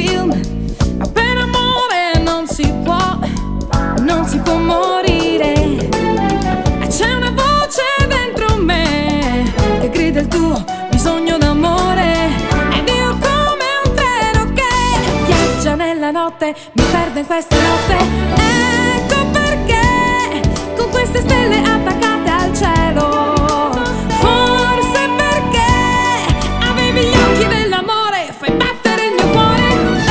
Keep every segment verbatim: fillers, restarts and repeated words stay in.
film, ma per amore non si può, non si può morire. C'è una voce dentro me che grida il tuo bisogno d'amore, ed io come un treno che viaggia nella notte, mi perdo in questa notte. Ecco perché con queste stelle attaccate al cielo, forse perché avevi gli occhi dell'amore, fai battere il mio cuore.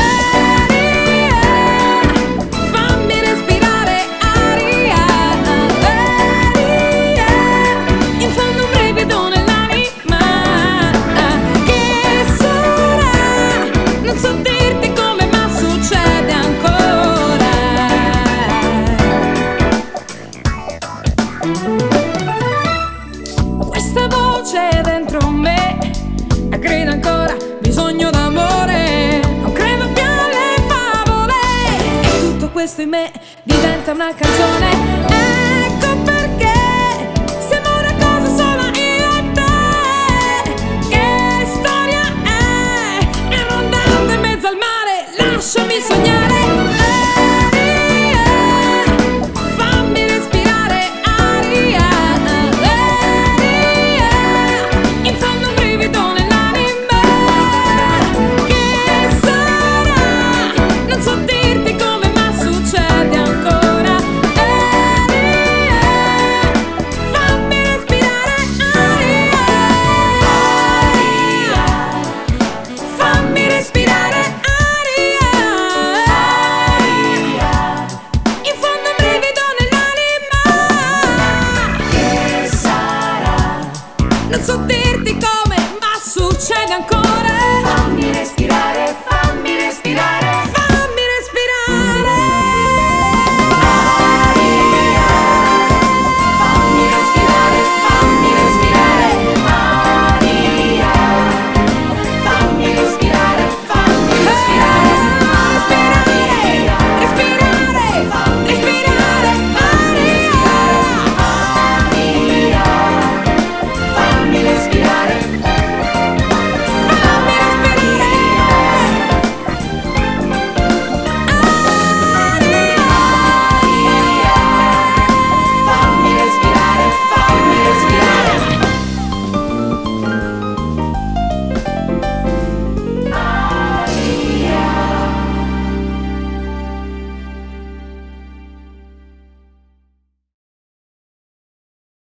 Aria, fammi respirare aria, aria, in fondo un brivido nell'anima. Che sarà? Non so dirti come, ma succede ancora. Questa voce dentro me grida ancora bisogno d'amore, non credo più alle favole, e tutto questo in me diventa una canzone.